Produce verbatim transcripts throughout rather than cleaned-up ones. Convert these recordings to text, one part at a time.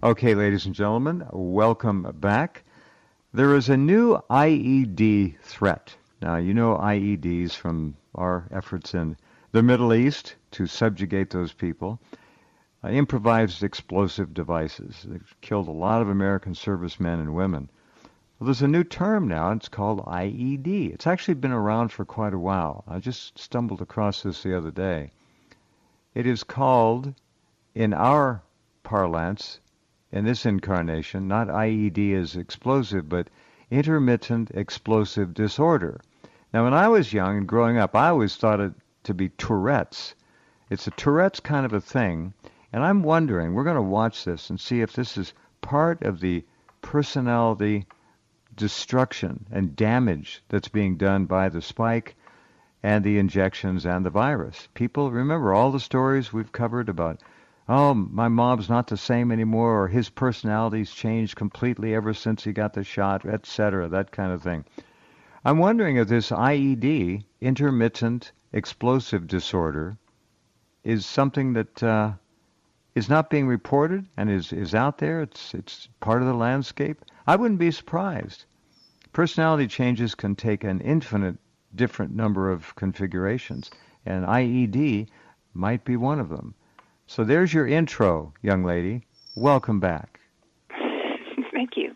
Okay, ladies and gentlemen, welcome back. There is a new I E D threat. Now, you know I E Ds from our efforts in the Middle East to subjugate those people. Uh, improvised explosive devices. They've killed a lot of American servicemen and women. Well, there's a new term now. It's called I E D. It's actually been around for quite a while. I just stumbled across this the other day. It is called, in our parlance, in this incarnation, not I E D as explosive, but intermittent explosive disorder. Now, when I was young and growing up, I always thought it to be Tourette's. It's a Tourette's kind of a thing, and I'm wondering, we're going to watch this and see if this is part of the personality destruction and damage that's being done by the spike and the injections and the virus. People, remember all the stories we've covered about, oh, my mom's not the same anymore, or his personality's changed completely ever since he got the shot, et cetera, that kind of thing. I'm wondering if this I E D, intermittent explosive disorder, is something that uh, is not being reported and is, is out there. It's, it's part of the landscape. I wouldn't be surprised. Personality changes can take an infinite different number of configurations, and I E D might be one of them. So there's your intro, young lady. Welcome back. Thank you.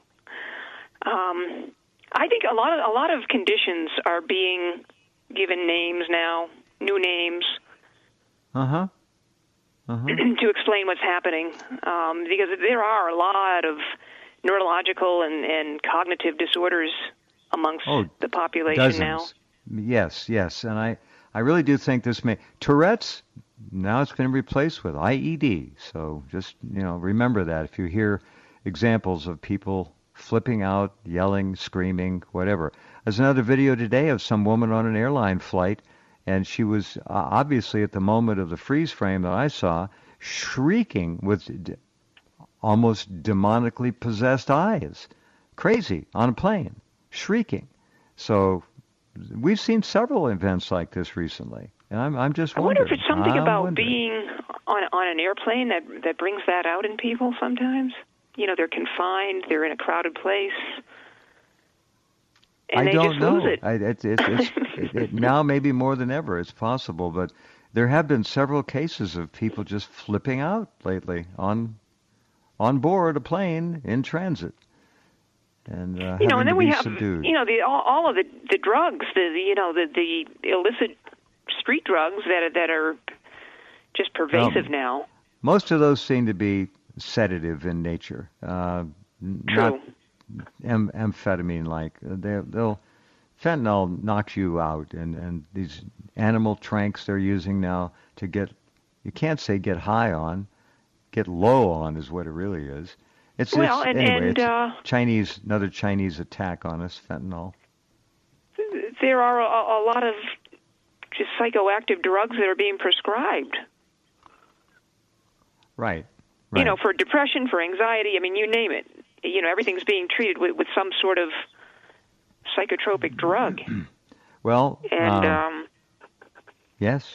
Um, I think a lot of a lot of conditions are being given names now, new names, uh-huh. Uh-huh. to explain what's happening. Um, because there are a lot of neurological and, and cognitive disorders amongst oh, the population dozens. now. Yes, yes, and I, I really do think this may Tourette's. Now it's been replaced with I E D. So just, you know, remember that if you hear examples of people flipping out, yelling, screaming, whatever. There's another video today of some woman on an airline flight, and she was uh, obviously at the moment of the freeze frame that I saw, shrieking with d- almost demonically possessed eyes. Crazy on a plane, shrieking. So we've seen several events like this recently. And I'm, I'm just I wondering. wonder if it's something I'm about wondering. being on on an airplane that that brings that out in people sometimes. You know, they're confined, they're in a crowded place, and I they don't just know. lose it. I, it's, it's, it's, it, it, now maybe more than ever it's possible, but there have been several cases of people just flipping out lately on on board a plane in transit. And uh, you know, having and then to we be have subdued. you know the all, all of the the drugs, the, the you know the the illicit street drugs that are, that are just pervasive Um, now. Most of those seem to be sedative in nature, uh, True. not am- amphetamine-like. They, they'll fentanyl knocks you out, and, and these animal tranks they're using now to get, you can't say get high on, get low on is what it really is. It's, well, it's and, anyway, and it's uh, Chinese, another Chinese attack on us, fentanyl. there are a, a lot of just psychoactive drugs that are being prescribed. Right. Right. You know, for depression, for anxiety, I mean, you name it. You know, everything's being treated with, with some sort of psychotropic drug. Well, and uh, um, yes.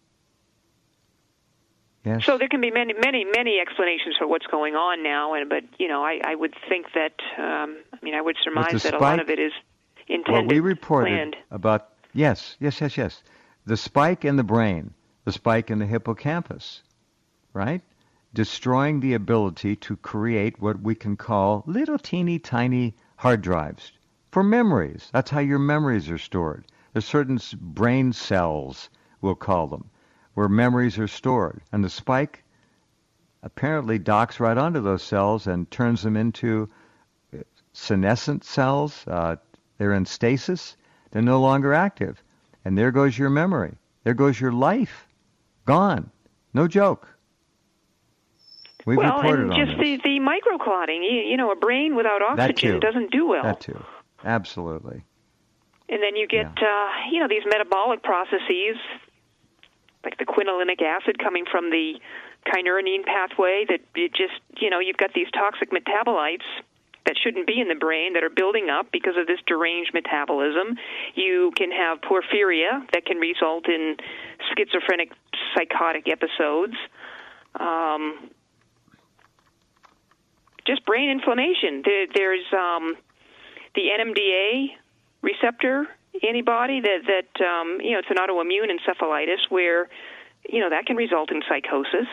Yes. So there can be many, many, many explanations for what's going on now. And but you know, I, I would think that um, I mean, I would surmise that spike, a lot of it is intended, what we reported planned. about yes, yes, yes, yes, the spike in the brain, the spike in the hippocampus, right? Destroying the ability to create what we can call little teeny tiny hard drives for memories. That's how your memories are stored. There's certain brain cells, we'll call them, where memories are stored. And the spike apparently docks right onto those cells and turns them into senescent cells. Uh, they're in stasis. They're no longer active. And there goes your memory. There goes your life. Gone. No joke. We've well, reported and on just this. the, the microclotting. You, you know, a brain without oxygen doesn't do well. That too. Absolutely. And then you get, yeah. uh, you know, these metabolic processes, like the quinolinic acid coming from the kynurenine pathway, that it just, you know, you've got these toxic metabolites that shouldn't be in the brain that are building up because of this deranged metabolism. You can have porphyria that can result in schizophrenic psychotic episodes. Um, just brain inflammation. There, there's um, the N M D A receptor antibody that that um, you know it's an autoimmune encephalitis where you know that can result in psychosis,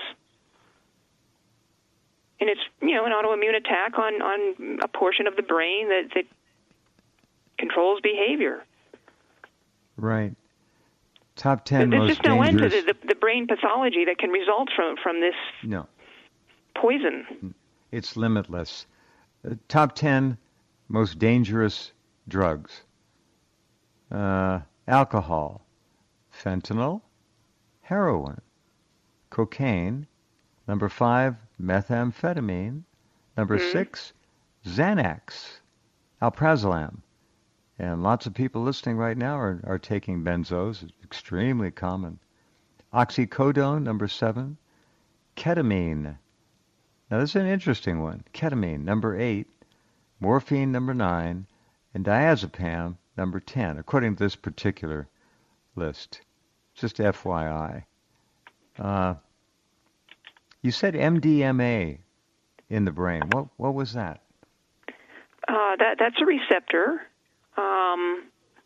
and it's you know an autoimmune attack on on a portion of the brain that that controls behavior. Right. Top ten There's most just no dangerous... end to the, the, the brain pathology that can result from from this no. poison. It's limitless. Uh, top ten most dangerous drugs. Uh, alcohol, fentanyl, heroin, cocaine. Number five, methamphetamine. Number mm-hmm. six, Xanax, alprazolam. And lots of people listening right now are, are taking benzos. It's extremely common. Oxycodone, number seven. Ketamine. Now, this is an interesting one. Ketamine, number eight. Morphine, number nine. And diazepam, number ten, according to this particular list. Just F Y I. Uh, you said M D M A in the brain. What what was that? Uh, that that's a receptor. Um,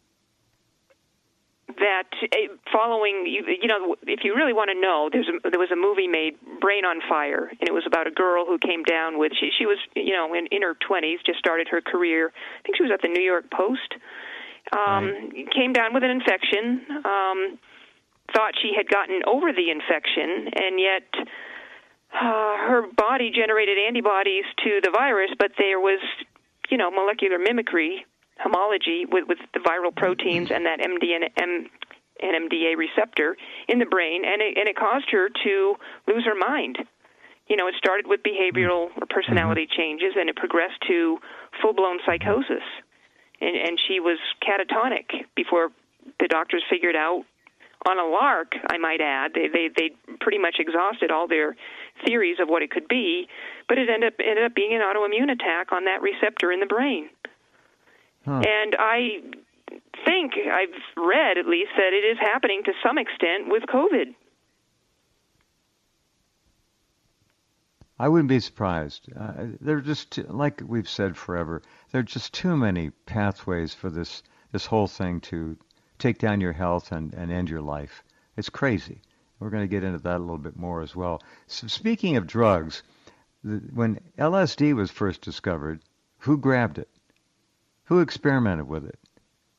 that uh, following you, you know, if you really want to know, there's a, there was a movie made, Brain on Fire, and it was about a girl who came down with she she was you know in, in her twenties, just started her career. I think she was at the New York Post. Um, right. Came down with an infection. Um, thought she had gotten over the infection, and yet uh, her body generated antibodies to the virus, but there was you know molecular mimicry. Homology with, with the viral proteins and that M D N M D A receptor in the brain, and it, and it caused her to lose her mind. You know, it started with behavioral or personality mm-hmm. changes, and it progressed to full-blown psychosis. And, and she was catatonic before the doctors figured out, on a lark, I might add. They they they pretty much exhausted all their theories of what it could be, but it ended up ended up being an autoimmune attack on that receptor in the brain. Huh. And I think, I've read at least, that it is happening to some extent with COVID. I wouldn't be surprised. Uh, there are just, too, like we've said forever, there are just too many pathways for this, this whole thing to take down your health and, and end your life. It's crazy. We're going to get into that a little bit more as well. So speaking of drugs, the, when L S D was first discovered, who grabbed it? Who experimented with it?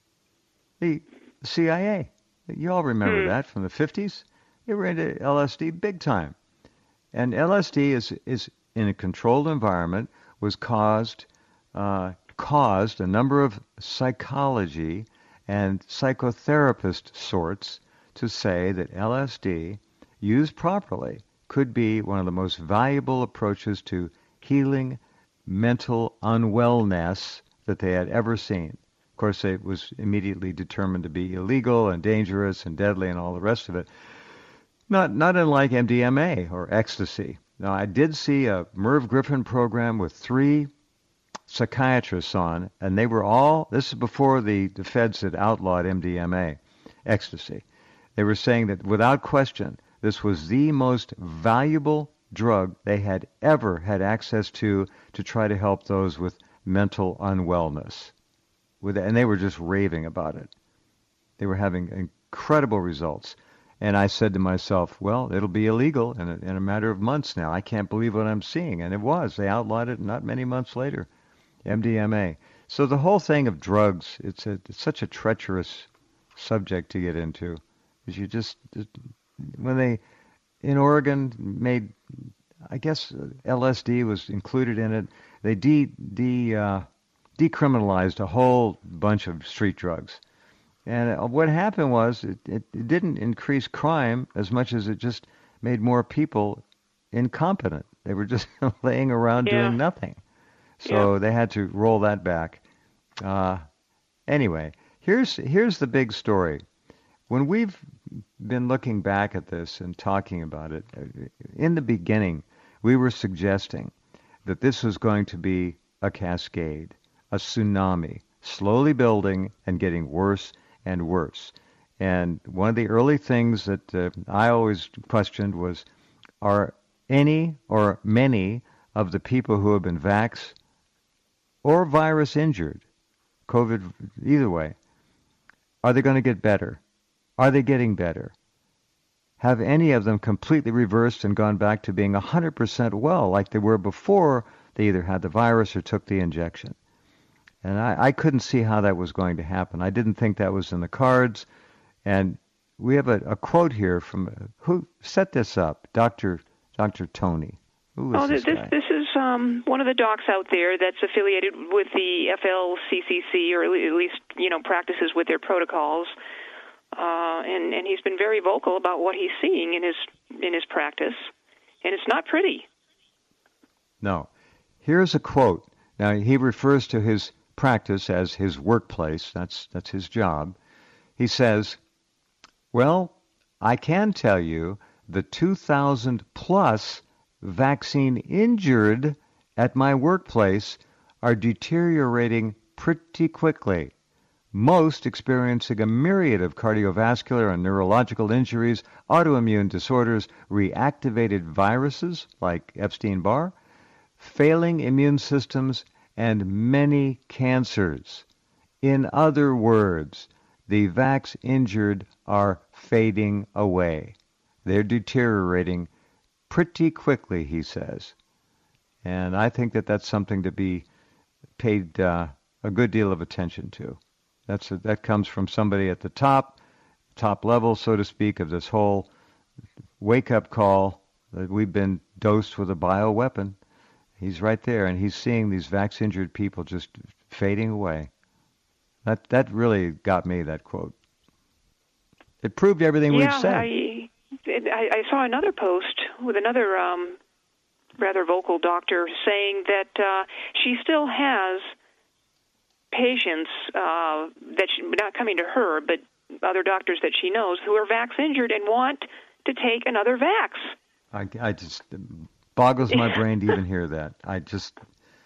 The C I A. You all remember hmm. that from the fifties? They were into L S D big time. And L S D is is in a controlled environment, was caused uh, caused a number of psychology and psychotherapist sorts to say that L S D, used properly, could be one of the most valuable approaches to healing mental unwellness that they had ever seen. Of course, it was immediately determined to be illegal and dangerous and deadly and all the rest of it. Not not unlike M D M A or ecstasy. Now, I did see a Merv Griffin program with three psychiatrists on, and they were all, this is before the, the feds had outlawed M D M A, ecstasy. They were saying that without question, this was the most valuable drug they had ever had access to to try to help those with mental unwellness. With, and they were just raving about it. They were having incredible results. And I said to myself, well, it'll be illegal in a, in a matter of months now. I can't believe what I'm seeing. And it was. They outlawed it not many months later, M D M A. So the whole thing of drugs, it's, a, it's such a treacherous subject to get into. Because you just, when they, in Oregon, made, I guess L S D was included in it. They de, de, uh, decriminalized a whole bunch of street drugs. And what happened was it, it, it didn't increase crime as much as it just made more people incompetent. They were just laying around yeah. doing nothing. So yeah. they had to roll that back. Uh, anyway, here's here's the big story. When we've been looking back at this and talking about it, in the beginning, we were suggesting that this was going to be a cascade, a tsunami, slowly building and getting worse and worse. And one of the early things that uh, I always questioned was, are any or many of the people who have been vax or virus injured, COVID, either way, are they going to get better? Are they getting better? Have any of them completely reversed and gone back to being one hundred percent well like they were before they either had the virus or took the injection? And I, I couldn't see how that was going to happen. I didn't think that was in the cards. And we have a, a quote here from, who set this up? Doctor Doctor Tony. Who is oh, this this guy? this is um, one of the docs out there that's affiliated with the F L C C C, or at least, you know, practices with their protocols. Uh, and, and he's been very vocal about what he's seeing in his in his practice, and it's not pretty. No. Here's a quote. Now, he refers to his practice as his workplace. That's that's his job. He says, well, I can tell you the two thousand plus vaccine injured at my workplace are deteriorating pretty quickly, most experiencing a myriad of cardiovascular and neurological injuries, autoimmune disorders, reactivated viruses like Epstein-Barr, failing immune systems, and many cancers. In other words, the vax-injured are fading away. They're deteriorating pretty quickly, he says. And I think that that's something to be paid uh, a good deal of attention to. That's a, that comes from somebody at the top, top level, so to speak, of this whole wake-up call that we've been dosed with a bioweapon. He's right there, and he's seeing these vax-injured people just fading away. That that really got me, that quote. It proved everything yeah, we've said. I, I, I saw another post with another um, rather vocal doctor saying that uh, she still has patients uh, that she, not coming to her, but other doctors that she knows who are vax-injured and want to take another vax. I, I just... It boggles my brain to even hear that. I just...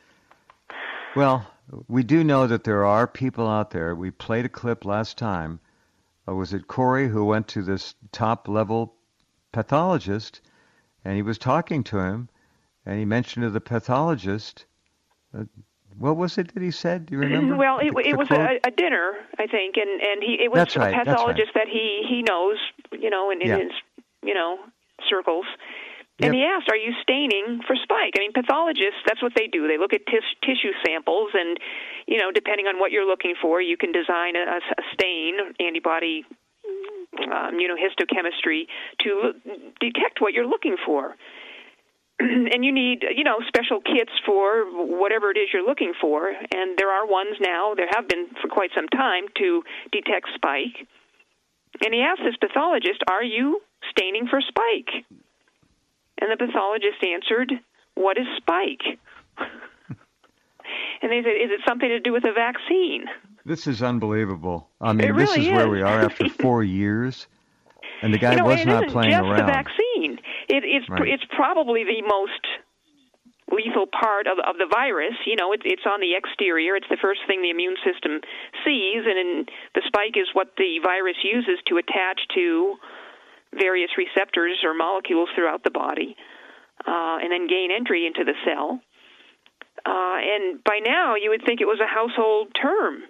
Well, we do know that there are people out there. We played a clip last time. Uh, was it Corey who went to this top-level pathologist, and he was talking to him, and he mentioned to the pathologist, uh, what was it that he said? Do you remember? Well, it, the, it the was a, a dinner, I think, and, and he it was that's a right, pathologist right. that he, he knows, you know, in, in yeah. his, you know, circles. And yep. he asked, are you staining for spike? I mean, pathologists, that's what they do. They look at tis- tissue samples, and, you know, depending on what you're looking for, you can design a, a stain, antibody uh, immunohistochemistry, to detect what you're looking for. And you need, you know, special kits for whatever it is you're looking for. And there are ones now, there have been for quite some time, to detect spike. And he asked this pathologist, are you staining for spike? And the pathologist answered, what is spike? And they said, is it something to do with a vaccine? This is unbelievable. I mean, it this really is, is where we are after four years, and the guy you know, was it not isn't playing just around. the vaccine. It, it's right. it's probably the most lethal part of, of the virus. You know, it's it's on the exterior. It's the first thing the immune system sees, and in, the spike is what the virus uses to attach to various receptors or molecules throughout the body, uh, and then gain entry into the cell. Uh, and by now, you would think it was a household term.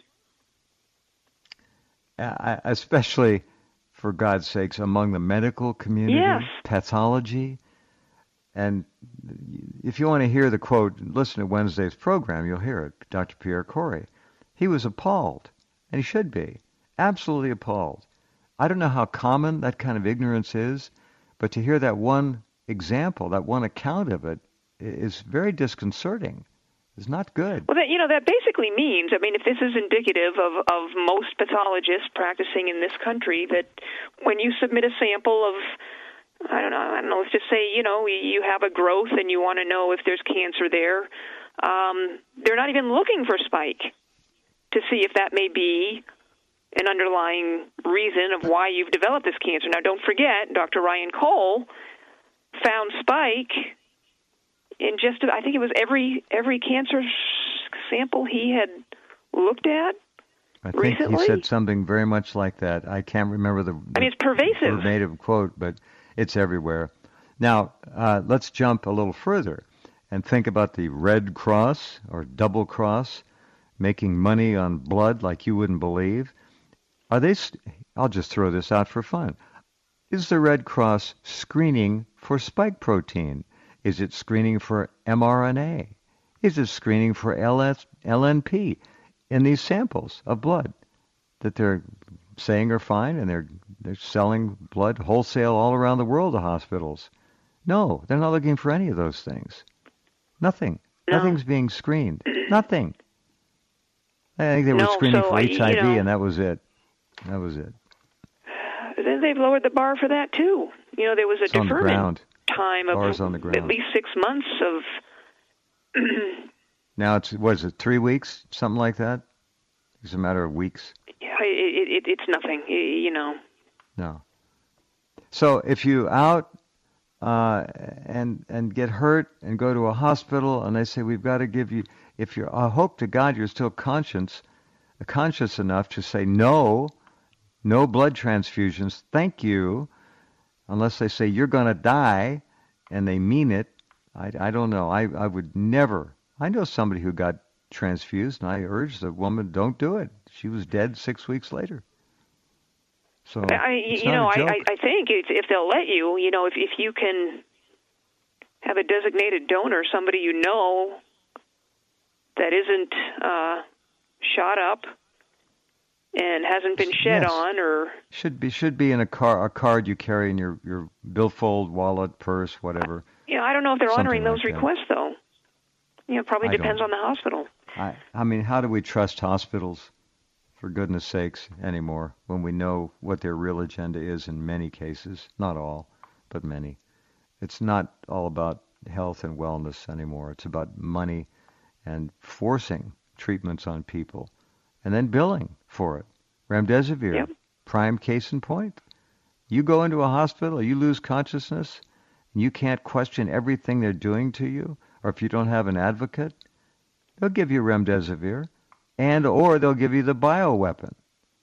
Uh, especially, for God's sakes, among the medical community, yes. pathology. And if you want to hear the quote, listen to Wednesday's program, you'll hear it, Doctor Pierre Corey. He was appalled, and he should be, absolutely appalled. I don't know how common that kind of ignorance is, but to hear that one example, that one account of it, is very disconcerting. It's not good. Well, that, you know, that basically means, I mean, if this is indicative of, of most pathologists practicing in this country, that when you submit a sample of, I don't know, I don't know, let's just say, you know, you have a growth and you want to know if there's cancer there, um, they're not even looking for spike to see if that may be an underlying reason of why you've developed this cancer. Now, don't forget, Doctor Ryan Cole found spike in just, I think it was every every cancer sample he had looked at I think recently. He said something very much like that. I can't remember the, the I mean, it's pervasive. verbatim quote, but it's everywhere. Now, uh, let's jump a little further. and think about the Red Cross or Double Cross making money on blood like you wouldn't believe. Are they, st- I'll just throw this out for fun. Is the Red Cross screening for spike protein? Is it screening for mRNA? Is it screening for L N P in these samples of blood that they're saying are fine, and they're they're selling blood wholesale all around the world to hospitals? No, they're not looking for any of those things. Nothing. No. Nothing's being screened. Nothing. I think they were no, screening so, for H I V, you know, and that was it. That was it. Then they've lowered the bar for that too. You know, there was a It's on the deferment ground. time of Bars on the ground. at least six months of. Now it's what is it, three weeks, something like that? It's a matter of weeks. Yeah, it, it, it's nothing. You know. No. So if you out uh, and and get hurt and go to a hospital and they say we've got to give you, if you're, I hope to God you're still conscious, conscious enough to say no, no blood transfusions, thank you, unless they say you're going to die and they mean it. I, I don't know. I, I would never. I know somebody who got transfused, and I urged the woman, don't do it. She was dead six weeks later. So I, it's you know, not a I, joke. I I think if, if they'll let you, you know, if if you can have a designated donor, somebody you know that isn't uh, shot up and hasn't been shed Yes. on, or Should be should be in a car a card you carry in your, your billfold, wallet, purse, whatever. you know, I don't know if they're Something honoring those like that. requests though. You know, it probably I depends don't- on the hospital. I I mean, how do we trust hospitals, for goodness sakes, anymore, when we know what their real agenda is in many cases? Not all, but many. It's not all about health and wellness anymore. It's about money and forcing treatments on people and then billing for it. Remdesivir, Yep. prime case in point. You go into a hospital, you lose consciousness, and you can't question everything they're doing to you, or if you don't have an advocate, they'll give you remdesivir, and or they'll give you the bioweapon.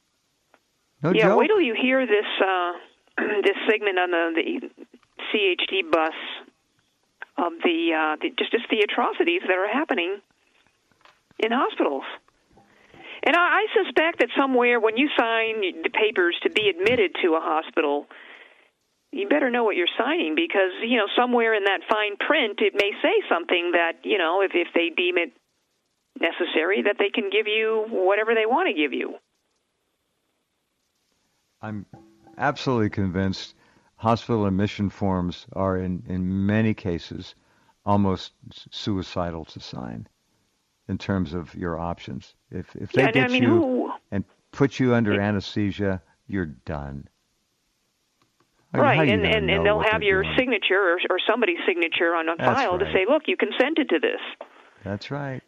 No yeah, joke. wait till you hear this uh, this segment on the, the C H D bus of the, uh, the just just the atrocities that are happening in hospitals. And I, I suspect that somewhere when you sign the papers to be admitted to a hospital, you better know what you're signing, because, you know, somewhere in that fine print it may say something that, you know, if, if they deem it necessary, that they can give you whatever they want to give you. I'm absolutely convinced hospital admission forms are, in, in many cases, almost suicidal to sign in terms of your options. If if they Yeah, get I mean, you who... and put you under anesthesia, you're done. I mean, how Right, are you and, gonna and, know and they'll what have they're your doing? signature or, or somebody's signature on a That's file to right. say, look, you consented to this. That's right.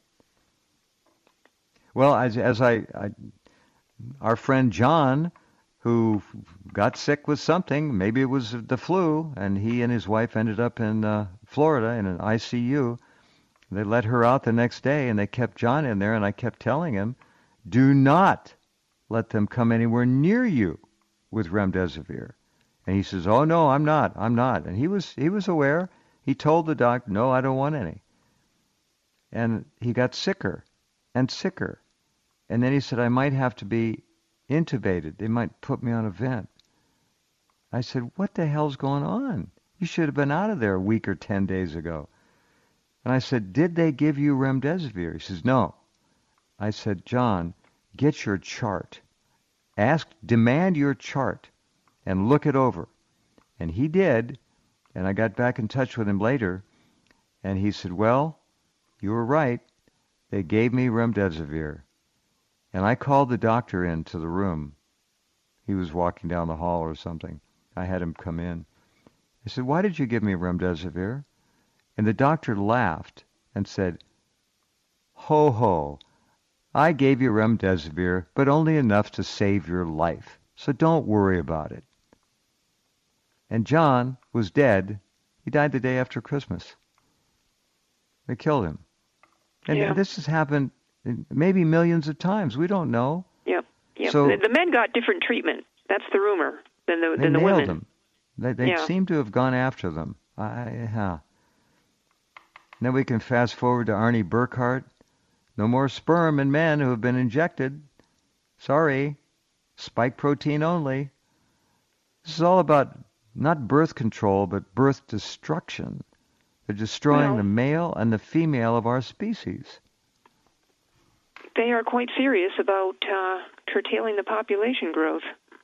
Well, as as I, I our friend John, who got sick with something, maybe it was the flu, and he and his wife ended up in uh, Florida in an I C U. They let her out the next day, and they kept John in there, and I kept telling him, do not let them come anywhere near you with remdesivir. And he says, oh, no, I'm not, I'm not. And he was he was aware. He told the doctor, no, I don't want any. And he got sicker and sicker. And then he said, I might have to be intubated. They might put me on a vent. I said, what the hell's going on? You should have been out of there a week or ten days ago. And I said, did they give you remdesivir? He says, no. I said, John, get your chart. Ask, demand your chart and look it over. And he did. And I got back in touch with him later. And he said, well, you were right. They gave me remdesivir. And I called the doctor into the room. He was walking down the hall or something. I had him come in. I said, why did you give me remdesivir? And the doctor laughed and said, ho, ho, I gave you remdesivir, but only enough to save your life. So don't worry about it. And John was dead. He died the day after Christmas. They killed him. And Yeah. this has happened maybe millions of times. We don't know. Yep. Yep. So- the, the men got different treatment. That's the rumor than the They than the nailed women. them. They, they Yeah. seem to have gone after them. I, yeah. then we can fast forward to Arnie Burkhart. No more sperm in men who have been injected. Sorry. Spike protein only. This is all about not birth control, but birth destruction. They're destroying Well, the male and the female of our species. They are quite serious about uh, curtailing the population growth.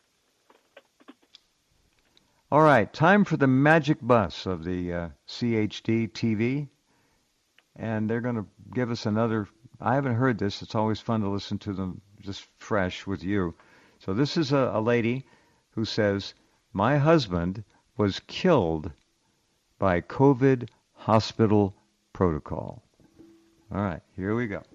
All right, time for the magic bus of the uh, C H D T V. And they're going to give us another... I haven't heard this. It's always fun to listen to them just fresh with you. So this is a, a lady who says, my husband was killed by COVID hospital protocol. All right, here we go.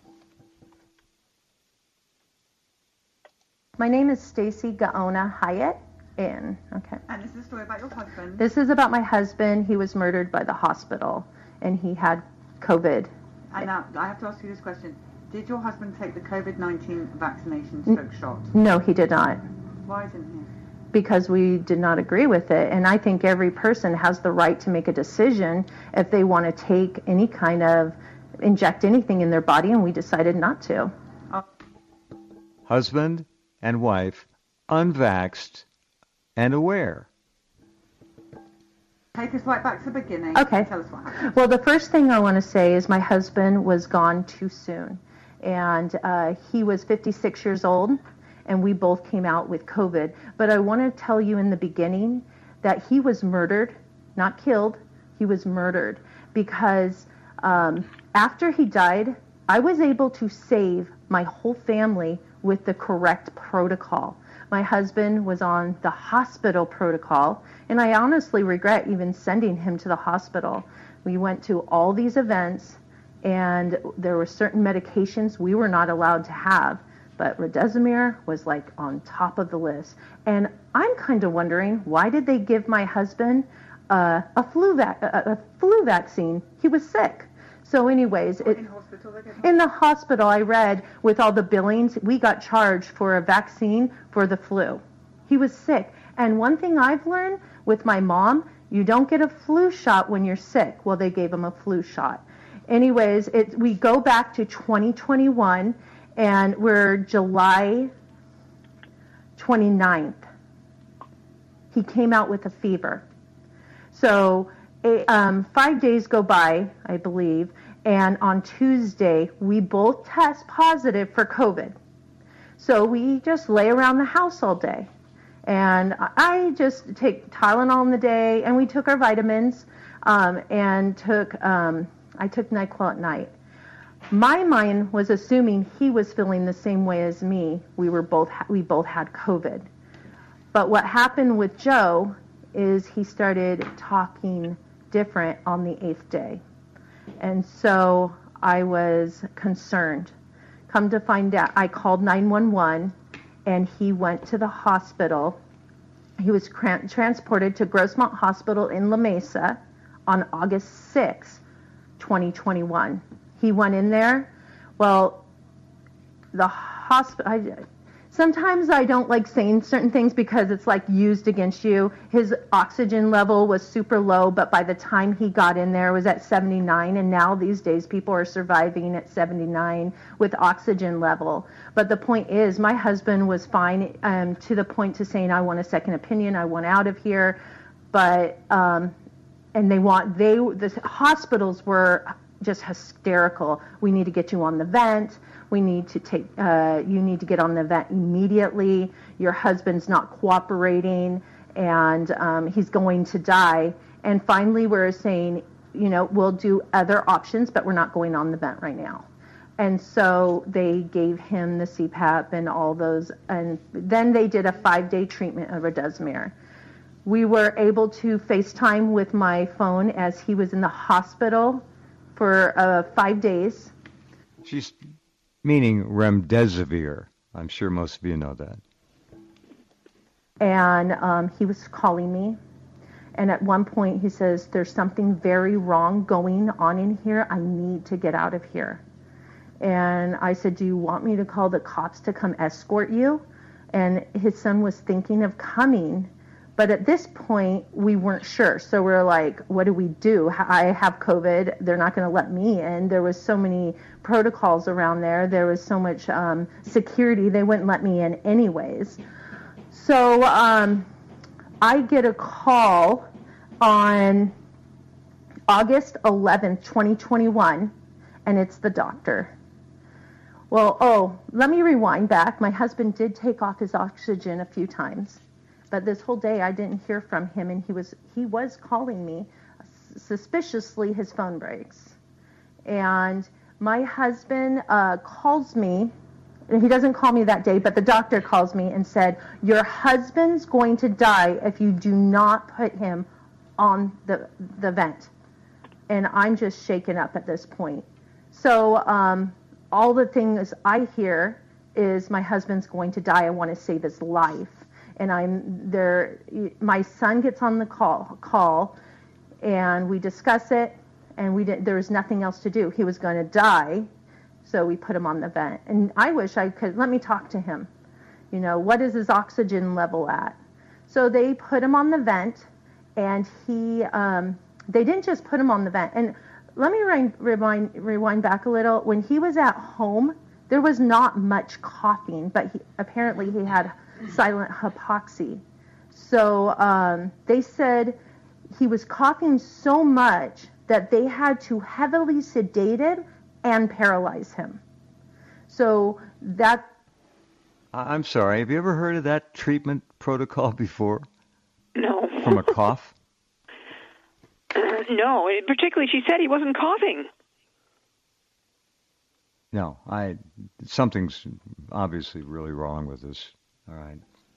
My name is Stacy Gaona Hyatt. And, okay. And this is a story about your husband. This is about my husband. He was murdered by the hospital, and he had COVID. And now, I have to ask you this question. Did your husband take the COVID nineteen vaccination stroke shot? No, he did not. Why didn't he? Because we did not agree with it. And I think every person has the right to make a decision if they want to take any kind of, inject anything in their body, and we decided not to. Oh. Husband and wife, unvaxxed and aware. Take us right back to the beginning. Okay. Tell us what happened. Well, the first thing I want to say is my husband was gone too soon. And uh, he was fifty-six years old, and we both came out with COVID. But I want to tell you in the beginning that he was murdered, not killed. He was murdered because um, after he died, I was able to save my whole family with the correct protocol. My husband was on the hospital protocol, and I honestly regret even sending him to the hospital. We went to all these events, and there were certain medications we were not allowed to have, but Remdesivir was like on top of the list. And I'm kind of wondering, why did they give my husband uh, a flu vac- a, a flu vaccine? He was sick. So anyways, it, In hospital, they did in the hospital, I read with all the billings, we got charged for a vaccine for the flu. He was sick. And one thing I've learned with my mom, you don't get a flu shot when you're sick. Well, they gave him a flu shot. Anyways, it, we go back to twenty twenty-one, and we're July twenty-ninth. He came out with a fever. So a, um, five days go by, I believe, and on Tuesday, we both test positive for COVID. So we just lay around the house all day. And I just take Tylenol in the day, and we took our vitamins, um, and took, um, I took NyQuil at night. My mind was assuming he was feeling the same way as me. We were both, we both had COVID. But what happened with Joe is he started talking different on the eighth day. And so I was concerned. Come to find out, I called nine one one, and he went to the hospital. He was cran- transported to Grossmont Hospital in La Mesa on August sixth, twenty twenty-one. He went in there. Well, the hospital... Sometimes I don't like saying certain things because it's like used against you. His oxygen level was super low, but by the time he got in there, it was at seventy-nine, and now these days people are surviving at seventy-nine with oxygen level. But the point is, my husband was fine, um, to the point to saying, I want a second opinion, I want out of here. But, um, and they want, they, the hospitals were just hysterical. We need to get you on the vent. We need to take, uh, you need to get on the vent immediately. Your husband's not cooperating, and um, he's going to die. And finally, we're saying, you know, we'll do other options, but we're not going on the vent right now. And so they gave him the C PAP and all those, and then they did a five-day treatment of Remdesivir. We were able to FaceTime with my phone as he was in the hospital for uh, five days. She's meaning Remdesivir. I'm sure most of you know that. And um, he was calling me. And at one point he says, there's something very wrong going on in here. I need to get out of here. And I said, do you want me to call the cops to come escort you? And his son was thinking of coming, But at this point, we weren't sure. So we're like, what do we do? I have COVID. They're not going to let me in. There was so many protocols around there. There was so much um, security. They wouldn't let me in anyways. So um, I get a call on August eleventh, twenty twenty-one, and it's the doctor. Well, oh, let me rewind back. My husband did take off his oxygen a few times. But this whole day I didn't hear from him, and he was he was calling me. Suspiciously, his phone breaks. And my husband uh, calls me, and he doesn't call me that day, but the doctor calls me and said, your husband's going to die if you do not put him on the, the vent. And I'm just shaken up at this point. So um, all the things I hear is my husband's going to die. I want to save his life. And I'm there. My son gets on the call, call, and we discuss it. And we didn't. There was nothing else to do. He was going to die, so we put him on the vent. And I wish I could. Let me talk to him. You know, what is his oxygen level at? So they put him on the vent, and he. Um, they didn't just put him on the vent. And let me rewind, rewind, rewind back a little. When he was at home, there was not much coughing, but he, apparently he had silent hypoxia. So um, they said he was coughing so much that they had to heavily sedate him and paralyze him. So that... I'm sorry, have you ever heard of that treatment protocol before? No. From a cough? Uh, no, particularly she said he wasn't coughing. No, I something's obviously really wrong with this. All right.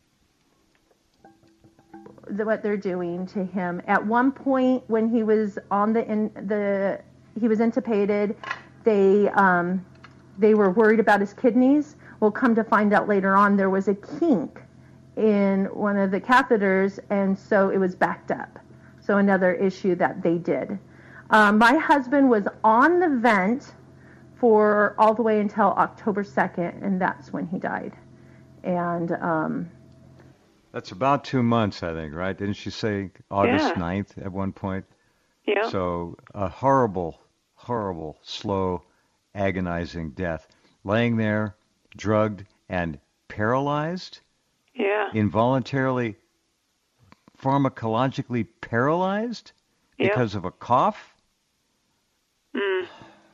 The, what they're doing to him. At one point, when he was on the in, the he was intubated, they um, they were worried about his kidneys. Well, come to find out later on, there was a kink in one of the catheters, and so it was backed up. So another issue that they did. Um, my husband was on the vent for all the way until October second, and that's when he died. And um, that's about two months, I think, right? Didn't she say August yeah. ninth at one point? Yeah. So a horrible, horrible, slow, agonizing death. Laying there, drugged and paralyzed? Yeah. Involuntarily, pharmacologically paralyzed yeah. because of a cough? Mm.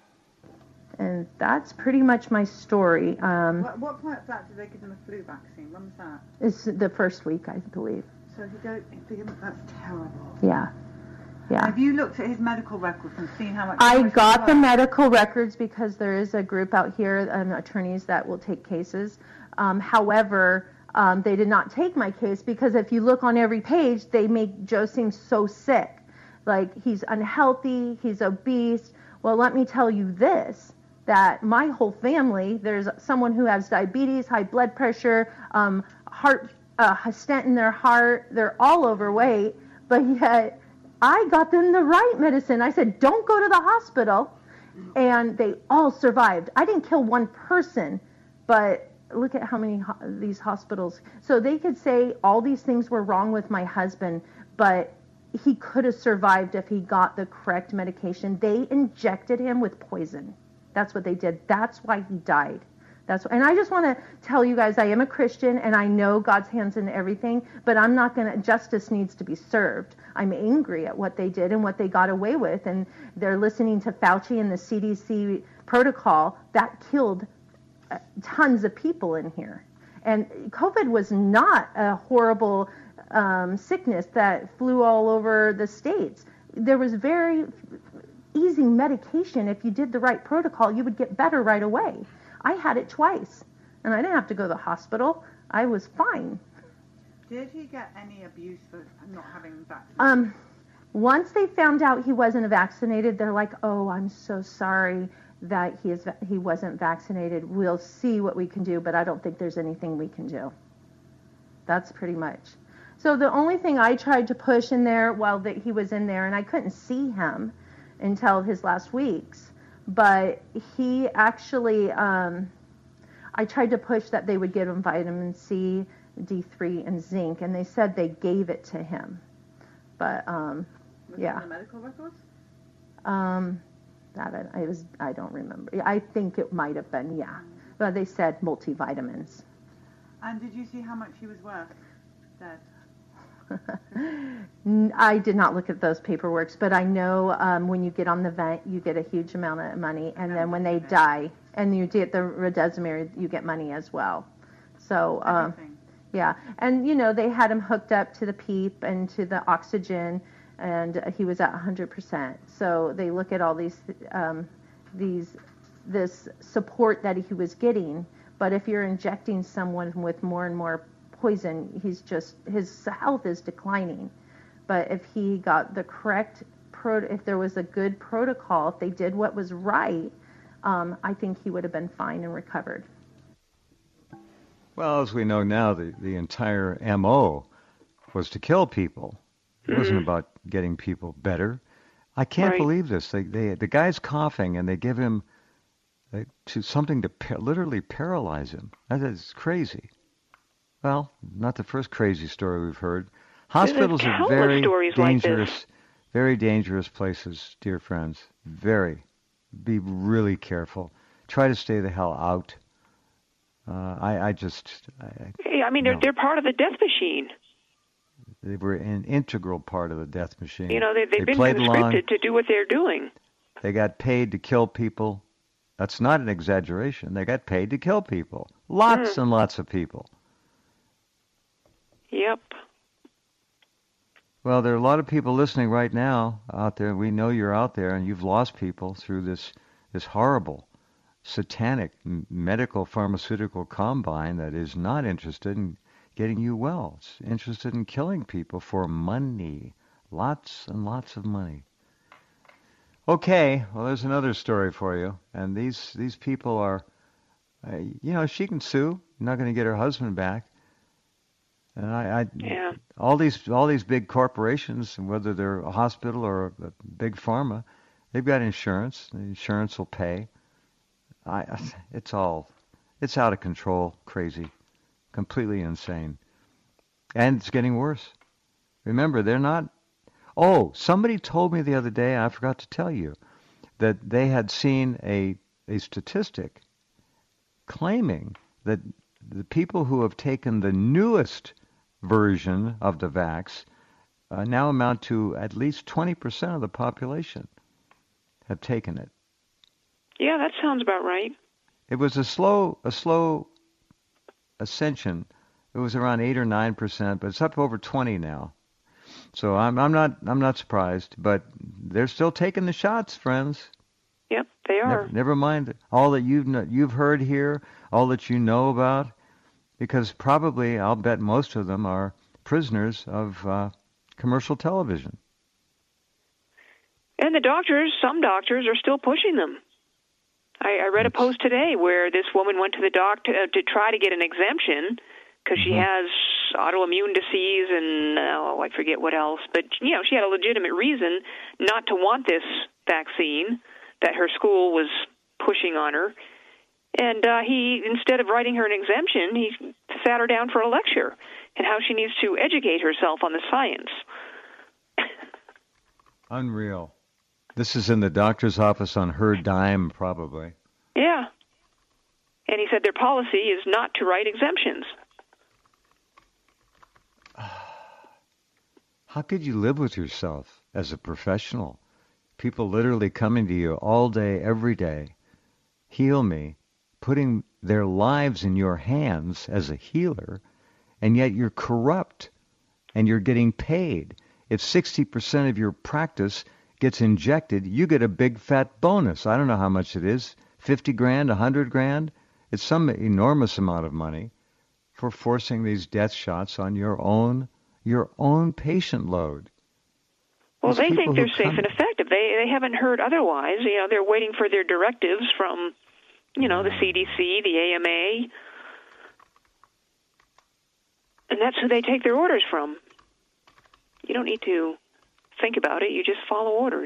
And that's pretty much my story. Um, What, what point of that did they give him a flu vaccine? When was that? it's the first week, I believe. So he don't, if he, that's terrible. Yeah. Yeah. Have you looked at his medical records and seen how much... I how much got he the worked? medical records because there is a group out here, um, attorneys that will take cases. Um, however, um, they did not take my case because if you look on every page, they make Joe seem so sick. Like, he's unhealthy, he's obese. Well, let me tell you this, that my whole family, there's someone who has diabetes, high blood pressure, um, heart, uh, a stent in their heart. They're all overweight, but yet I got them the right medicine. I said, don't go to the hospital. And they all survived. I didn't kill one person, but look at how many ho- these hospitals. So they could say all these things were wrong with my husband, but he could have survived if he got the correct medication. They injected him with poison. That's what they did. That's why he died. That's and I just want to tell you guys, I am a Christian and I know God's hands in everything, but I'm not going to, justice needs to be served. I'm angry at what they did and what they got away with, and they're listening to Fauci and the C D C protocol that killed tons of people in here. And COVID was not a horrible um, sickness that flew all over the states. There was very easy medication. If you did the right protocol, you would get better right away. I had it twice, and I didn't have to go to the hospital. I was fine. Did he get any abuse for not having vaccinated? Um, once they found out he wasn't vaccinated, they're like, "Oh, I'm so sorry that he is he wasn't vaccinated. We'll see what we can do, but I don't think there's anything we can do." That's pretty much. So the only thing I tried to push in there while that he was in there, and I couldn't see him until his last weeks, but he actually, um, I tried to push that they would give him vitamin C D three and zinc, and they said they gave it to him. But um, Was yeah. it in the medical records? Um, that I, I was I don't remember. I think it might have been, yeah. But they said multivitamins. And did you see how much he was worth? Dead. I did not look at those paperworks, but I know um, when you get on the vent, you get a huge amount of money, and then when they die, and you get the remdesivir, you get money as well. So, um, Everything. yeah, and you know they had him hooked up to the PEEP and to the oxygen, and he was at one hundred percent. So they look at all these, um, these, this support that he was getting. But if you're injecting someone with more and more poison, he's just, his health is declining. But if he got the correct, pro, if there was a good protocol, if they did what was right, um, I think he would have been fine and recovered. Well, as we know now, the, the entire M O was to kill people. It mm-hmm. wasn't about getting people better. I can't right. believe this. They, they, the guy's coughing, and they give him uh, to something to par- literally paralyze him. That is crazy. Well, not the first crazy story we've heard. Hospitals are very dangerous, like very dangerous places, dear friends. Very. Be really careful. Try to stay the hell out. Uh, I, I just... I, I mean, they're, no. they're part of the death machine. They were an integral part of the death machine. You know, they, they've they been conscripted along. to do what they're doing. They got paid to kill people. That's not an exaggeration. They got paid to kill people. Lots mm. and lots of people. Yep. Well, there are a lot of people listening right now out there. We know you're out there, and you've lost people through this this horrible, satanic medical pharmaceutical combine that is not interested in getting you well. It's interested in killing people for money. Lots and lots of money. Okay, well, there's another story for you. And these, these people are, uh, you know, she can sue. You're not going to get her husband back. And I, I yeah. all these all these big corporations, whether they're a hospital or a, a big pharma, they've got insurance. The insurance will pay. I, it's all, it's out of control, crazy, completely insane, and it's getting worse. Remember, they're not. Oh, somebody told me the other day, I forgot to tell you, that they had seen a a statistic claiming that the people who have taken the newest version of the vax uh, now amount to at least twenty percent of the population have taken it. Yeah, that sounds about right. It was a slow, a slow ascension. It was around eight or nine percent, but it's up over twenty now. So I'm, I'm not, I'm not surprised. But they're still taking the shots, friends. Yep, they are. Never, never mind all that you've you've heard here, all that you know about, because probably I'll bet most of them are prisoners of uh, commercial television. And the doctors, some doctors, are still pushing them. I, I read a post today where this woman went to the doctor to, to try to get an exemption because she mm-hmm. has autoimmune disease and, oh, I forget what else. But, you know, she had a legitimate reason not to want this vaccine that her school was pushing on her. And uh, he, instead of writing her an exemption, he sat her down for a lecture and how she needs to educate herself on the science. Unreal. This is in the doctor's office on her dime, probably. Yeah. And he said their policy is not to write exemptions. How could you live with yourself as a professional? People literally coming to you all day, every day, heal me, putting their lives in your hands as a healer, and yet you're corrupt and you're getting paid. If sixty percent of your practice gets injected, you get a big fat bonus. I don't know how much it is, fifty grand, a hundred grand. It's some enormous amount of money for forcing these death shots on your own, your own patient load. Well, These they think they're safe come... and effective. They they haven't heard otherwise. You know, they're waiting for their directives from, you know, the C D C, the A M A, and that's who they take their orders from. You don't need to think about it. You just follow orders.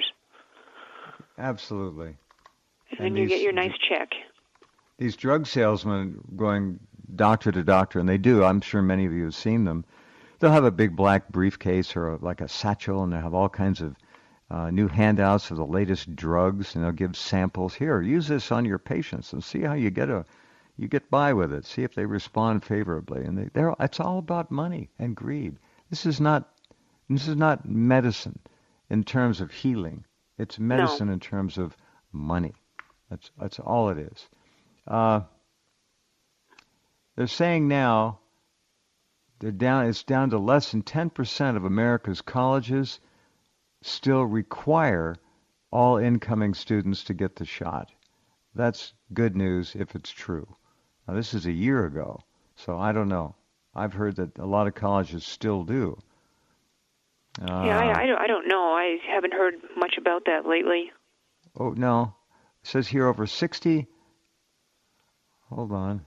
Absolutely. And, and then these, you get your nice check. These drug salesmen going doctor to doctor, and they do. I'm sure many of you have seen them. They'll have a big black briefcase or a, like a satchel, and they have all kinds of uh, new handouts of the latest drugs, and they'll give samples. Here, use this on your patients and see how you get a you get by with it. See if they respond favorably. And they, they're it's all about money and greed. This is not this is not medicine in terms of healing. It's medicine No. in terms of money. That's that's all it is. Uh, they're saying now they're down. It's down to less than ten percent of America's colleges still require all incoming students to get the shot. That's good news if it's true. Now, this is a year ago, so I don't know. I've heard that a lot of colleges still do. Uh, yeah, I, I, don't, I don't know. I haven't heard much about that lately. Oh, no. It says here over sixty. Hold on.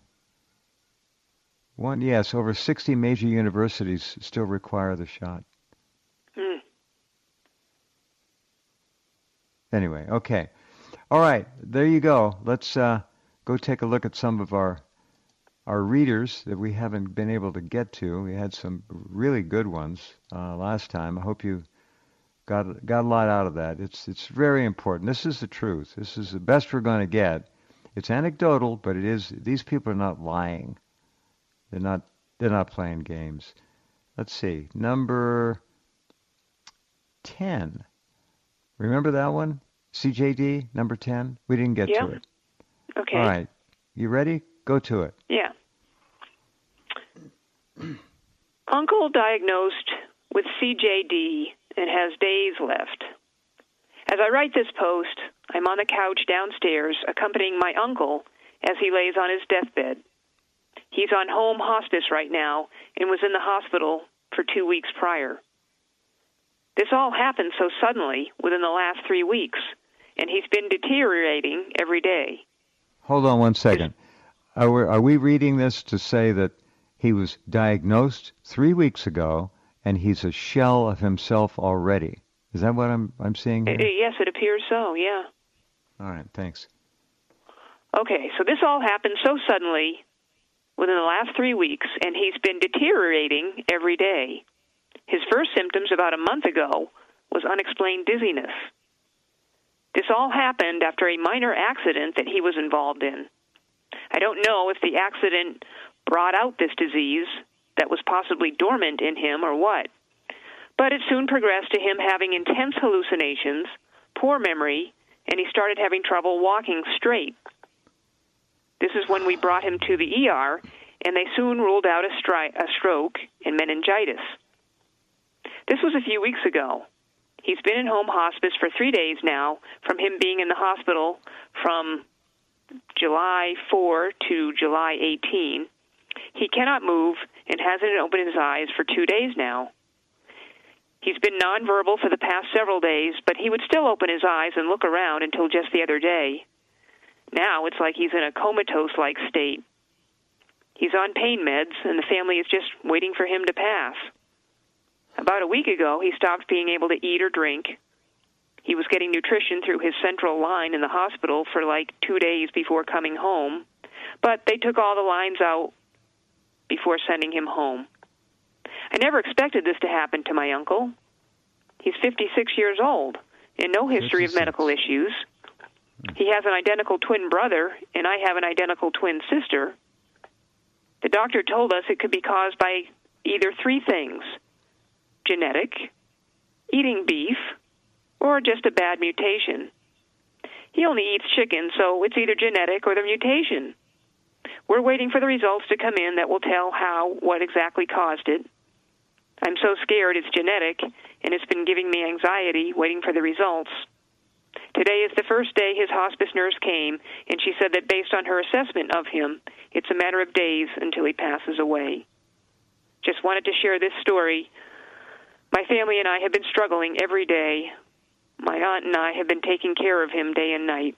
One, yes, over sixty major universities still require the shot. Hmm. Anyway, okay. All right, there you go. Let's uh, go take a look at some of our our readers that we haven't been able to get to. We had some really good ones uh, last time. I hope you got got a lot out of that. It's it's very important. This is the truth. This is the best we're going to get. It's anecdotal, but it is. These people are not lying. They're not. They're not playing games. Let's see. Number ten. Remember that one? C J D, number ten? We didn't get Yeah. to it. Okay. All right. You ready? Go to it. Yeah. Uncle diagnosed with C J D and has days left. As I write this post, I'm on the couch downstairs accompanying my uncle as he lays on his deathbed. He's on home hospice right now and was in the hospital for two weeks prior. This all happened so suddenly within the last three weeks, and he's been deteriorating every day. Hold on one second. Are we, are we reading this to say that he was diagnosed three weeks ago and he's a shell of himself already? Is that what I'm I'm seeing here? Uh, Yes, it appears so, yeah. All right, thanks. Okay, so this all happened so suddenly within the last three weeks, and he's been deteriorating every day. His first symptoms about a month ago was unexplained dizziness. This all happened after a minor accident that he was involved in. I don't know if the accident brought out this disease that was possibly dormant in him or what, but it soon progressed to him having intense hallucinations, poor memory, and he started having trouble walking straight. This is when we brought him to the E R, and they soon ruled out a, stri- a stroke and meningitis. This was a few weeks ago. He's been in home hospice for three days now, from him being in the hospital from July fourth to July eighteenth. He cannot move and hasn't opened his eyes for two days now. He's been nonverbal for the past several days, but he would still open his eyes and look around until just the other day. Now it's like he's in a comatose-like state. He's on pain meds, and the family is just waiting for him to pass. About a week ago, he stopped being able to eat or drink. He was getting nutrition through his central line in the hospital for like two days before coming home, but they took all the lines out before sending him home. I never expected this to happen to my uncle. He's fifty-six years old and no history of medical issues. He has an identical twin brother, and I have an identical twin sister. The doctor told us it could be caused by either three things: genetic, eating beef, or just a bad mutation. He only eats chicken, so it's either genetic or the mutation. We're waiting for the results to come in that will tell how, what exactly caused it. I'm so scared it's genetic, and it's been giving me anxiety waiting for the results. Today is the first day his hospice nurse came, and she said that based on her assessment of him, it's a matter of days until he passes away. Just wanted to share this story. My family and I have been struggling every day. My aunt and I have been taking care of him day and night.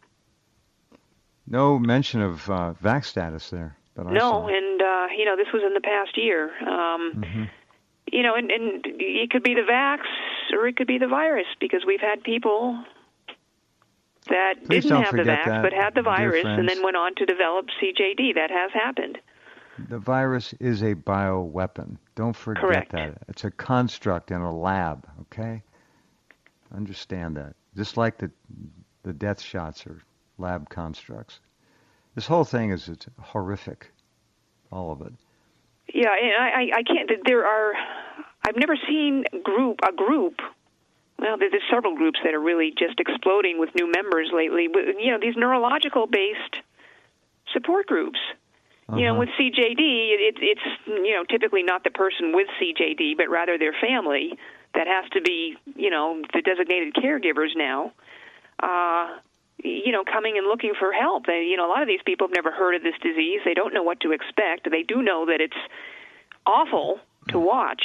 No mention of uh, vax status there. But I no, saw. and, uh, you know, this was in the past year. Um, mm-hmm. You know, and, and it could be the vax or it could be the virus, because we've had people that Please didn't don't have the forget vax that, but had the dear virus and friends. then went on to develop C J D. That has happened. The virus is a bioweapon. Don't forget Correct. that. It's a construct in a lab, okay? Understand that. Just like the the death shots are lab constructs. This whole thing is it's horrific, all of it. Yeah, and I, I, I can't. There are. I've never seen group a group. Well, there's several groups that are really just exploding with new members lately. You know, these neurological-based support groups. Uh-huh. You know, with C J D, it, it's you know typically not the person with C J D, but rather their family that has to be you know the designated caregivers now. Uh, you know, coming and looking for help. They, you know, a lot of these people have never heard of this disease. They don't know what to expect. They do know that it's awful to watch.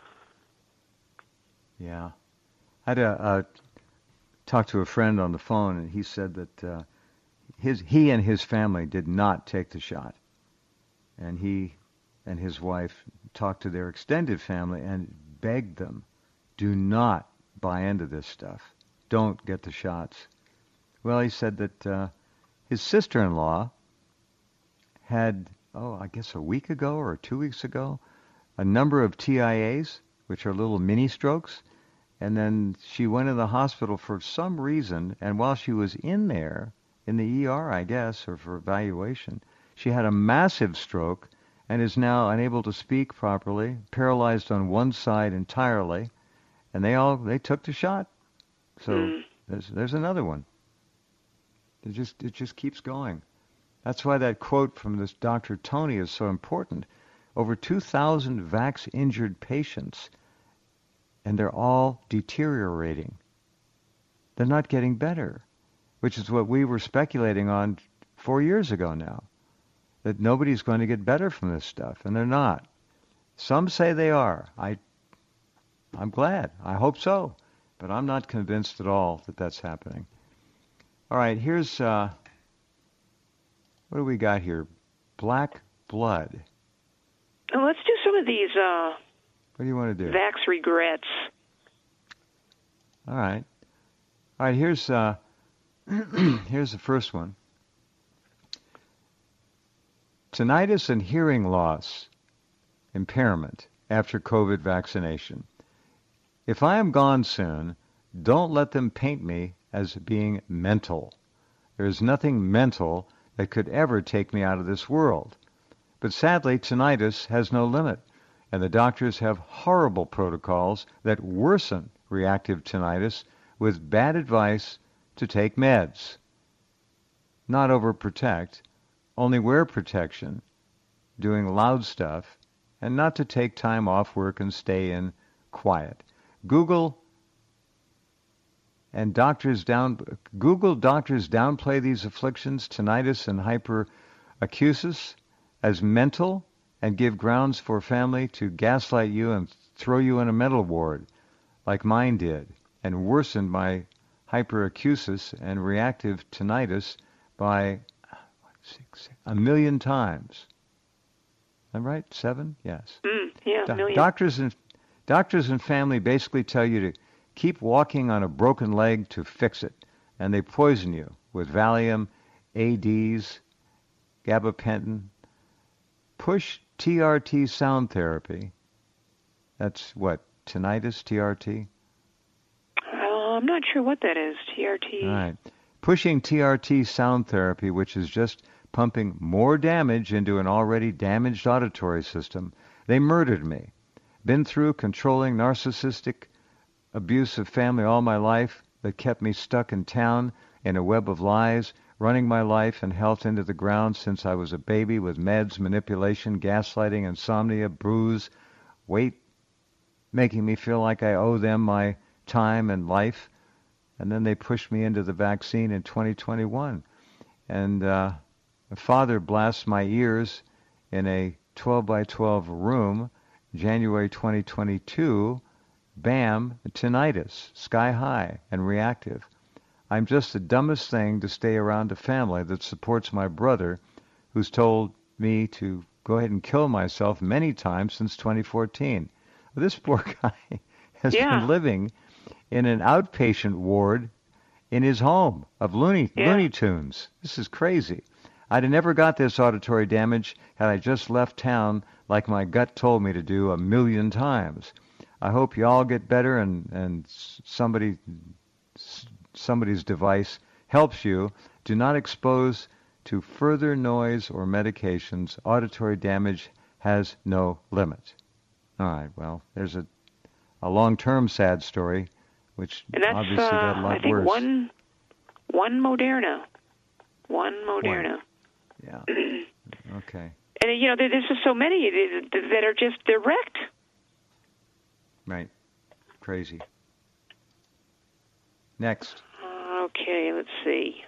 Yeah. I had a, uh, talked to a friend on the phone, and he said that uh, his he and his family did not take the shot. And he and his wife talked to their extended family and begged them, do not buy into this stuff. Don't get the shots. Well, he said that uh, his sister-in-law had, oh, I guess a week ago or two weeks ago, a number of T I As, which are little mini strokes, and then she went to the hospital for some reason, and while she was in there, in the E R, I guess, or for evaluation, she had a massive stroke and is now unable to speak properly, paralyzed on one side entirely, and they all, they took the shot. So mm. there's there's another one. It just it just keeps going. That's why that quote from this Doctor Tony is so important. Over two thousand vax-injured patients, and they're all deteriorating. They're not getting better, which is what we were speculating on four years ago now, that nobody's going to get better from this stuff, and they're not. Some say they are. I, I'm glad. I hope so, but I'm not convinced at all that that's happening. All right, here's, uh, what do we got here? Black blood. Oh, let's do some of these uh, what do you want to do? Vax regrets. All right. All right, here's, uh, here's the first one. Tinnitus and hearing loss, impairment after COVID vaccination. If I am gone soon, don't let them paint me as being mental. There is nothing mental that could ever take me out of this world. But sadly, tinnitus has no limit, and the doctors have horrible protocols that worsen reactive tinnitus with bad advice to take meds. Not overprotect, only wear protection, doing loud stuff, and not to take time off work and stay in quiet. Google and doctors down Google doctors downplay these afflictions, tinnitus and hyperacusis, as mental and give grounds for family to gaslight you and throw you in a mental ward, like mine did, and worsen my hyperacusis and reactive tinnitus by six, a million times. Am I right? Seven? Yes. Mm, yeah, Do- a million. Doctors and doctors and family basically tell you to keep walking on a broken leg to fix it, and they poison you with Valium, A Ds, gabapentin. Push T R T sound therapy. That's what, tinnitus, T R T? Uh, I'm not sure what that is, T R T. All right. Pushing T R T sound therapy, which is just pumping more damage into an already damaged auditory system. They murdered me. Been through controlling, narcissistic, abusive family all my life that kept me stuck in town in a web of lies, running my life and health into the ground since I was a baby with meds, manipulation, gaslighting, insomnia, bruise, weight, making me feel like I owe them my time and life. And then they pushed me into the vaccine in twenty twenty-one. And uh, my father blasts my ears in a twelve by twelve room, January twenty twenty-two, bam, tinnitus, sky high and reactive. I'm just the dumbest thing to stay around a family that supports my brother, who's told me to go ahead and kill myself many times since twenty fourteen. This poor guy has yeah. been living in an outpatient ward in his home of Looney, yeah. Looney Tunes. This is crazy. I'd have never got this auditory damage had I just left town like my gut told me to do a million times. I hope you all get better and, and somebody somebody's device helps you. Do not expose to further noise or medications. Auditory damage has no limit. All right, well, there's a, a long-term sad story, which and that's, obviously uh, got a lot I think worse. one, one Moderna. One Moderna. One. Yeah. Okay. And, you know, there's just so many that are just, they're wrecked. Right. Crazy. Next. Okay, let's see.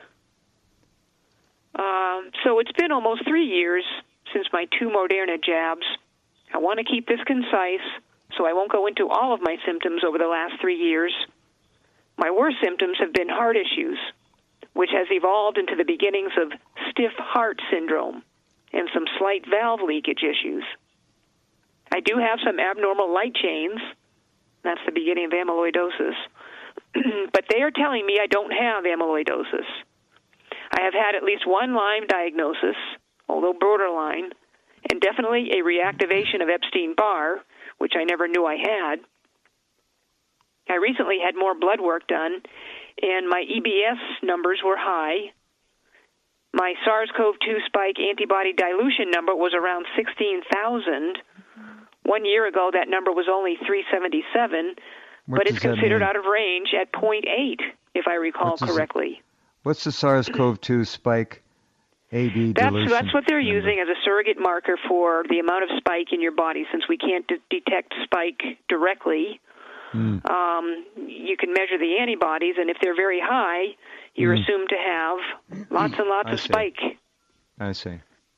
Um, so it's been almost three years since my two Moderna jabs. I want to keep this concise, so I won't go into all of my symptoms over the last three years. My worst symptoms have been heart issues, which has evolved into the beginnings of stiff heart syndrome and some slight valve leakage issues. I do have some abnormal light chains. That's the beginning of amyloidosis. But they are telling me I don't have amyloidosis. I have had at least one Lyme diagnosis, although borderline, and definitely a reactivation of Epstein-Barr, which I never knew I had. I recently had more blood work done, and my E B S numbers were high. My SARS-C o V two spike antibody dilution number was around sixteen thousand. One year ago, that number was only three seventy-seven, what but it's considered mean? out of range at zero point eight, if I recall correctly. It, what's the SARS-C o V two spike A B that's, dilution? That's what they're number? using as a surrogate marker for the amount of spike in your body. Since we can't de- detect spike directly, mm. um, you can measure the antibodies, and if they're very high, you're mm. assumed to have lots and lots I of see. spike. I see.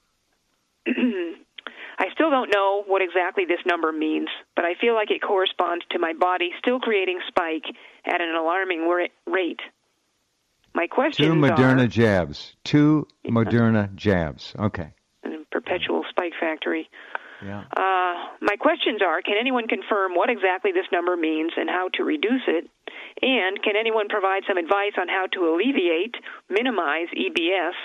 I still don't know what exactly this number means, but I feel like it corresponds to my body still creating spike at an alarming rate. My questions Two Moderna are, jabs. Two yeah. Moderna jabs. Okay. Perpetual spike factory. Yeah. Uh, my questions are, can anyone confirm what exactly this number means and how to reduce it? And can anyone provide some advice on how to alleviate, minimize E B S?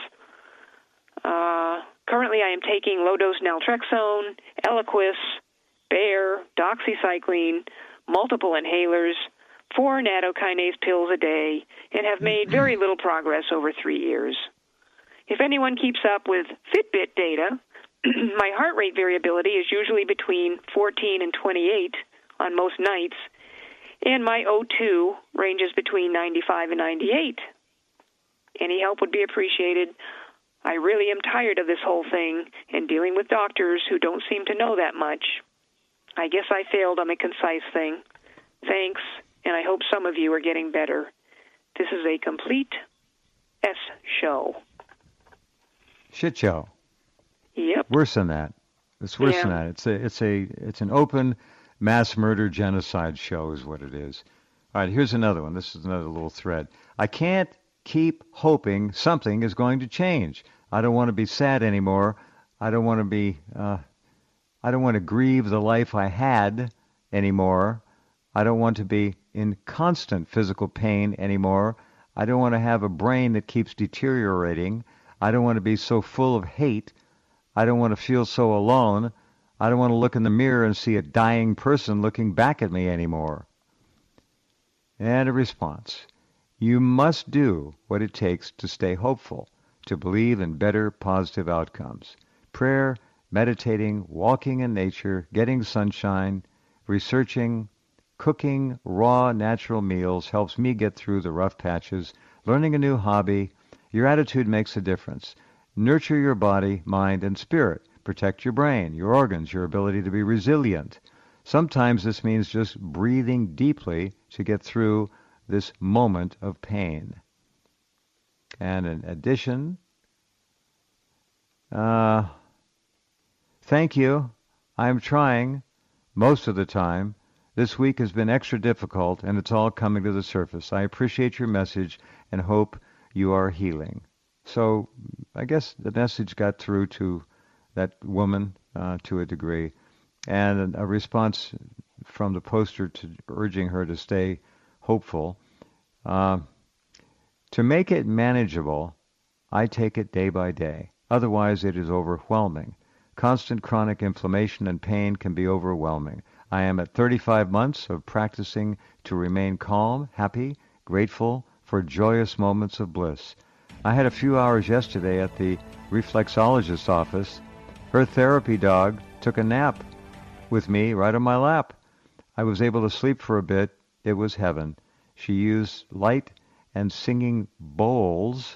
Uh, currently, I am taking low-dose naltrexone, Eliquis, Bayer, doxycycline, multiple inhalers, four nattokinase pills a day, and have made very little progress over three years. If anyone keeps up with Fitbit data, my heart rate variability is usually between fourteen and twenty-eight on most nights, and my O two ranges between ninety-five and ninety-eight. Any help would be appreciated. I really am tired of this whole thing and dealing with doctors who don't seem to know that much. I guess I failed on a concise thing. Thanks, and I hope some of you are getting better. This is a complete S show. Shit show. Yep. Worse than that. It's worse yeah. than that. It's a, it's a, it's an open mass murder genocide show is what it is. All right, here's another one. This is another little thread. I can't keep hoping something is going to change. I don't want to be sad anymore. I don't want to be, uh, I don't want to grieve the life I had anymore. I don't want to be in constant physical pain anymore. I don't want to have a brain that keeps deteriorating. I don't want to be so full of hate. I don't want to feel so alone. I don't want to look in the mirror and see a dying person looking back at me anymore. And a response. You must do what it takes to stay hopeful, to believe in better positive outcomes. Prayer, meditating, walking in nature, getting sunshine, researching, cooking raw, natural meals helps me get through the rough patches. Learning a new hobby. Your attitude makes a difference. Nurture your body, mind, and spirit. Protect your brain, your organs, your ability to be resilient. Sometimes this means just breathing deeply to get through this moment of pain. And in addition, uh, thank you. I'm trying most of the time. This week has been extra difficult, and it's all coming to the surface. I appreciate your message and hope you are healing. So I guess the message got through to that woman uh, to a degree, and a response from the poster to urging her to stay hopeful. Uh, to make it manageable, I take it day by day. Otherwise, it is overwhelming. Constant chronic inflammation and pain can be overwhelming. I am at thirty-five months of practicing to remain calm, happy, grateful for joyous moments of bliss. I had a few hours yesterday at the reflexologist's office. Her therapy dog took a nap with me right on my lap. I was able to sleep for a bit. It was heaven. She used light and singing bowls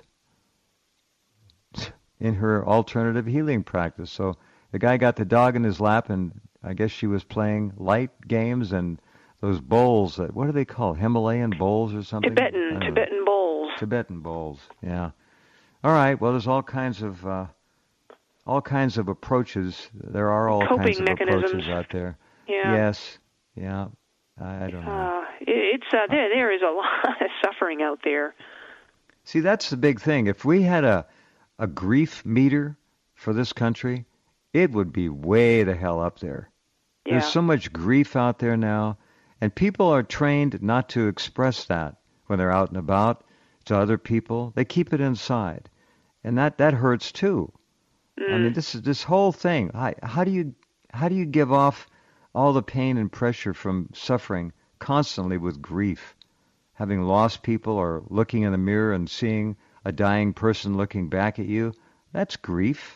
in her alternative healing practice. So the guy got the dog in his lap, and I guess she was playing light games and those bowls. That, what do they call? Himalayan bowls or something? Tibetan, Tibetan bowls. Tibetan bowls, yeah. All right, well, there's all kinds of uh, all kinds of approaches. There are all Coping kinds of mechanisms. approaches out there. Yeah. Yes, yeah. I don't know. Uh, it's uh, there. There is a lot of suffering out there. See, that's the big thing. If we had a a grief meter for this country, it would be way the hell up there. Yeah. There's so much grief out there now, and people are trained not to express that when they're out and about to other people. They keep it inside, and that, that hurts too. Mm. I mean, this is this whole thing. How, how do you how do you give off all the pain and pressure from suffering constantly with grief, having lost people or looking in the mirror and seeing a dying person looking back at you? That's grief.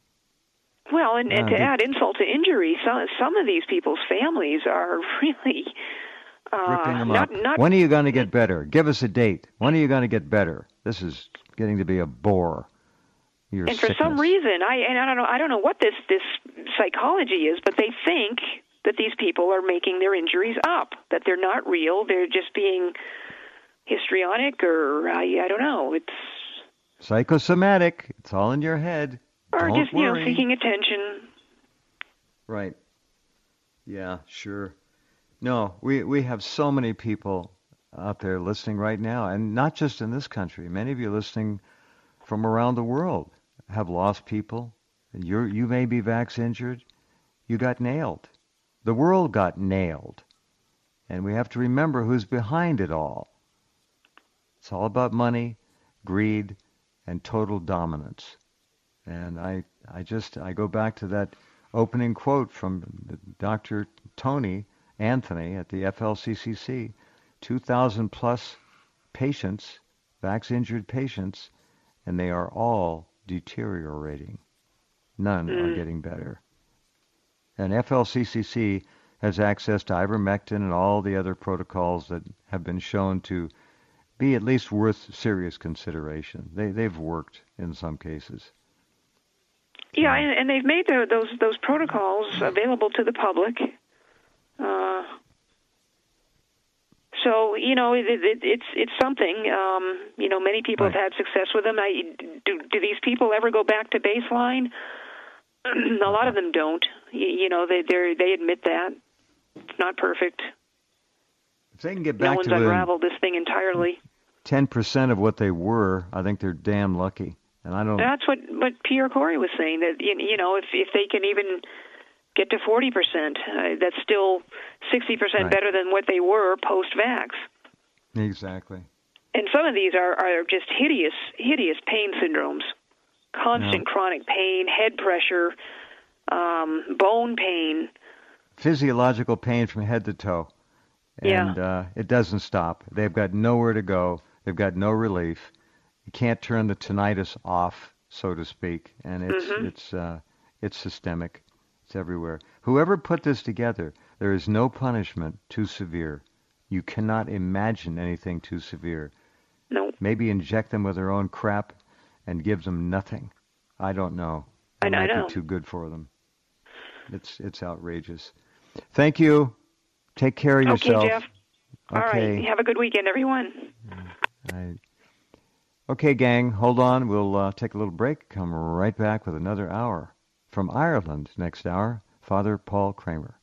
Well, and, and Uh, to it- add insult to injury, some some of these people's families are really uh, Ripping them not up. not. When are you going to get better? Give us a date. When are you going to get better? This is getting to be a bore. Your And for some sickness. reason, I and I don't know I don't know what this this psychology is, but they think that these people are making their injuries up, that they're not real, they're just being histrionic, or I, I don't know. It's Psychosomatic. It's all in your head. or Don't just you know worry. seeking attention. Right. Yeah, sure. No, we we have so many people out there listening right now, and not just in this country. Many of you listening from around the world have lost people. You you may be vax injured. You got nailed. The world got nailed. And we have to remember who's behind it all. It's all about money, greed, and total dominance. And I I just I go back to that opening quote from Doctor Tony Anthony at the F L C C C. two thousand plus patients, vax-injured patients, and they are all deteriorating. None Mm. are getting better. And F L C C C has access to ivermectin and all the other protocols that have been shown to be at least worth serious consideration. They, they've worked in some cases. Yeah, and, and they've made the, those those protocols available to the public. Uh, so you know, it, it, it's it's something. Um, you know, many people Right. have had success with them. I, do do these people ever go back to baseline? A lot of them don't. You, you know, they they they admit that it's not perfect. If they can get No back one's to within unraveled this thing entirely. ten percent of what they were, I think they're damn lucky. And I don't... That's what what Pierre Corey was saying. That you you know, if if they can even get to forty percent, uh, that's still sixty percent Right. better than what they were post-vax. Exactly. And some of these are, are just hideous, hideous pain syndromes. Constant Yeah. chronic pain, head pressure, um, bone pain. Physiological pain from head to toe. Yeah. And uh, it doesn't stop. They've got nowhere to go. They've got no relief. You can't turn the tinnitus off, so to speak. And it's Mhm. it's uh, it's systemic. It's everywhere. Whoever put this together, there is no punishment too severe. You cannot imagine anything too severe. No, Maybe inject them with their own crap and give them nothing. I don't know. I It know- I might know. be too good for them. It's it's outrageous. Thank you. Take care of okay, yourself. Jeff. All Okay. right. Have a good weekend, everyone. I, okay, gang, hold on. We'll uh, take a little break. Come right back with another hour. From Ireland next hour, Father Paul Kramer.